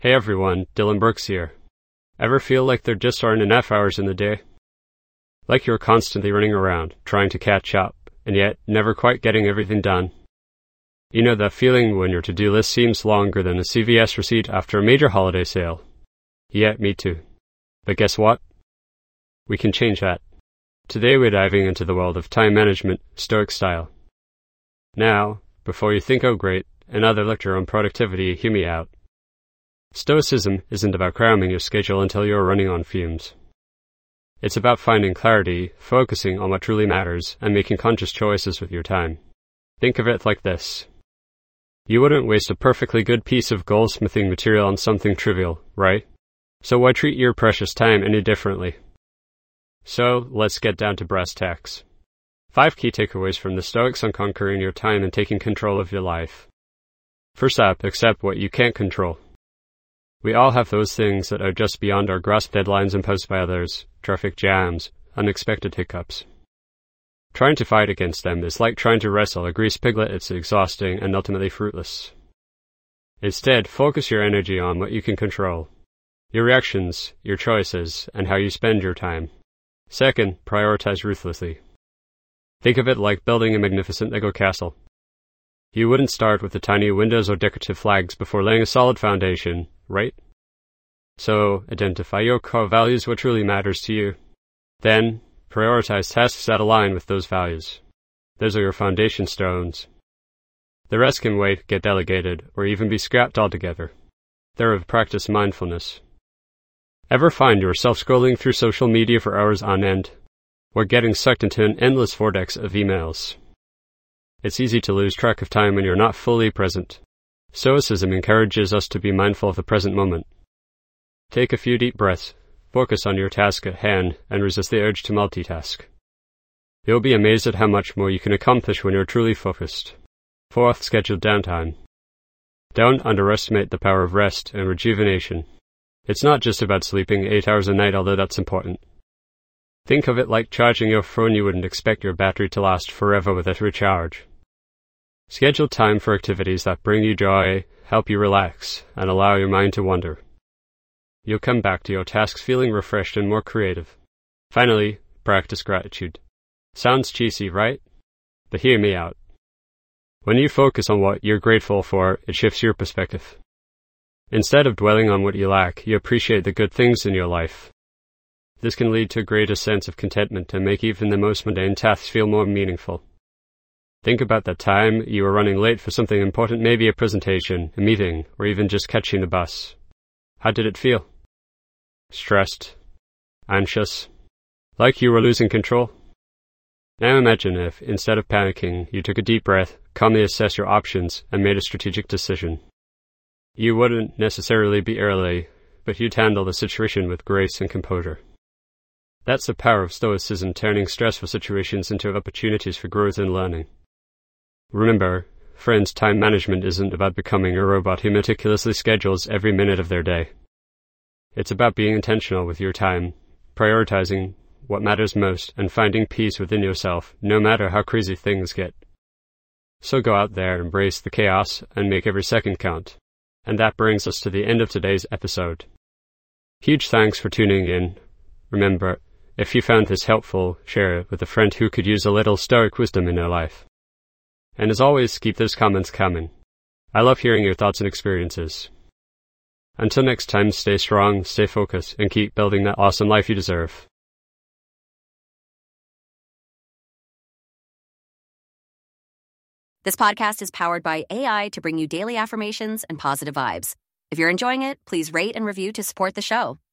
Hey everyone, Dylan Brooks here. Ever feel like there just aren't enough hours in the day? Like you're constantly running around, trying to catch up, and yet never quite getting everything done? You know that feeling when your to-do list seems longer than a CVS receipt after a major holiday sale? Yeah, me too. But guess what? We can change that. Today we're diving into the world of time management, Stoic style. Now, before you think, oh great, another lecture on productivity, hear me out. Stoicism isn't about cramming your schedule until you're running on fumes. It's about finding clarity, focusing on what truly matters, and making conscious choices with your time. Think of it like this. You wouldn't waste a perfectly good piece of goldsmithing material on something trivial, right? So why treat your precious time any differently? So, let's get down to brass tacks. 5 key takeaways from the Stoics on conquering your time and taking control of your life. First up, accept what you can't control. We all have those things that are just beyond our grasp, deadlines imposed by others, traffic jams, unexpected hiccups. Trying to fight against them is like trying to wrestle a greased piglet. It's exhausting and ultimately fruitless. Instead, focus your energy on what you can control. Your reactions, your choices, and how you spend your time. Second, prioritize ruthlessly. Think of it like building a magnificent Lego castle. You wouldn't start with the tiny windows or decorative flags before laying a solid foundation, right? So, identify your core values, what truly matters to you. Then, prioritize tasks that align with those values. Those are your foundation stones. The rest can wait, get delegated, or even be scrapped altogether. They're of practice mindfulness. Ever find yourself scrolling through social media for hours on end, or getting sucked into an endless vortex of emails? It's easy to lose track of time when you're not fully present. Stoicism encourages us to be mindful of the present moment. Take a few deep breaths, focus on your task at hand, and resist the urge to multitask. You'll be amazed at how much more you can accomplish when you're truly focused. Fourth, scheduled downtime. Don't underestimate the power of rest and rejuvenation. It's not just about sleeping 8 hours a night, although that's important. Think of it like charging your phone. You wouldn't expect your battery to last forever with a recharge. Schedule time for activities that bring you joy, help you relax, and allow your mind to wander. You'll come back to your tasks feeling refreshed and more creative. Finally, practice gratitude. Sounds cheesy, right? But hear me out. When you focus on what you're grateful for, it shifts your perspective. Instead of dwelling on what you lack, you appreciate the good things in your life. This can lead to a greater sense of contentment and make even the most mundane tasks feel more meaningful. Think about that time you were running late for something important, maybe a presentation, a meeting, or even just catching the bus. How did it feel? Stressed? Anxious? Like you were losing control? Now imagine if, instead of panicking, you took a deep breath, calmly assessed your options, and made a strategic decision. You wouldn't necessarily be early, but you'd handle the situation with grace and composure. That's the power of Stoicism, turning stressful situations into opportunities for growth and learning. Remember, friends, time management isn't about becoming a robot who meticulously schedules every minute of their day. It's about being intentional with your time, prioritizing what matters most, and finding peace within yourself, no matter how crazy things get. So go out there, embrace the chaos, and make every second count. And that brings us to the end of today's episode. Huge thanks for tuning in. Remember, if you found this helpful, share it with a friend who could use a little Stoic wisdom in their life. And as always, keep those comments coming. I love hearing your thoughts and experiences. Until next time, stay strong, stay focused, and keep building that awesome life you deserve. This podcast is powered by AI to bring you daily affirmations and positive vibes. If you're enjoying it, please rate and review to support the show.